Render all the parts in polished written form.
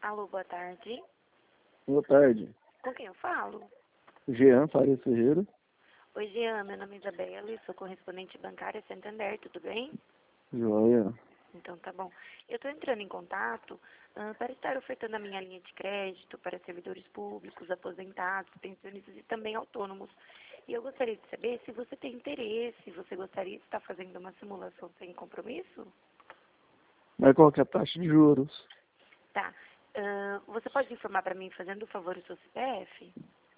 Alô, boa tarde. Boa tarde. Com quem eu falo? Jean Faria Ferreira. Oi, Jean, meu nome é Isabela e sou correspondente bancária Santander, tudo bem? Joia. Então tá bom. Eu estou entrando em contato para estar ofertando a minha linha de crédito para servidores públicos, aposentados, pensionistas e também autônomos. E eu gostaria de saber se você tem interesse, você gostaria de estar fazendo uma simulação sem compromisso? Mas qual que é a taxa de juros? Tá. Você pode informar para mim, fazendo o favor, o seu CPF?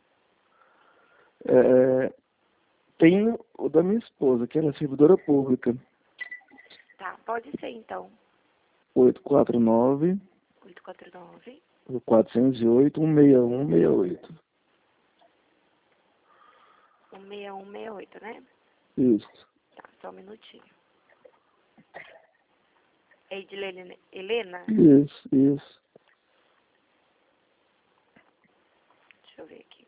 Tem o da minha esposa, que ela é servidora pública. Tá, pode ser então. 849 849 408 16168. 16168, né? Isso. Tá, só um minutinho. É de Helena? Isso. Deixa eu ver aqui.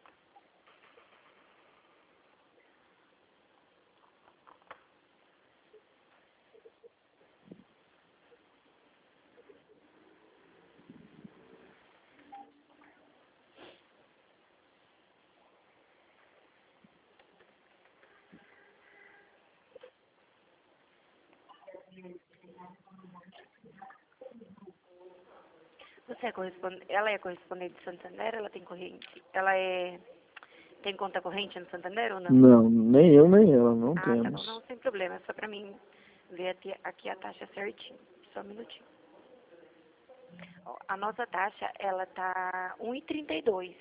Você é ela é correspondente de Santander? Ela tem corrente? Tem conta corrente no Santander ou não? Não, nem eu nem ela, não Ah, tá bom. temos. Não, sem problema. É só pra mim ver aqui a taxa certinho. Só um minutinho. Ó, a nossa taxa, ela tá 1,32.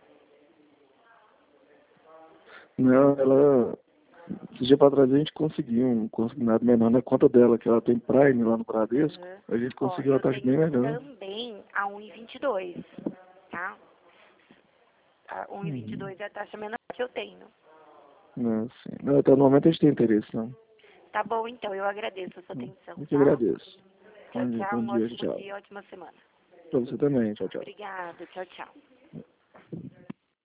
Não, ela... Esse dia pra trás a gente conseguiu um consignado menor na conta dela, que ela tem Prime lá no Bradesco. Uhum. A gente Ó, conseguiu a eu taxa bem tenho melhor. também a 1,22, tá? A Uhum. 1,22 é a taxa menor que eu tenho. Não, sim. Não, até no momento a gente tem interesse, não. Tá bom, então. Eu agradeço a sua atenção, Eu que tá? agradeço. Tchau, tchau. Bom Um dia, ótimo tchau. dia, ótima semana. Pra você também, tchau, tchau. Obrigada. Tchau, tchau.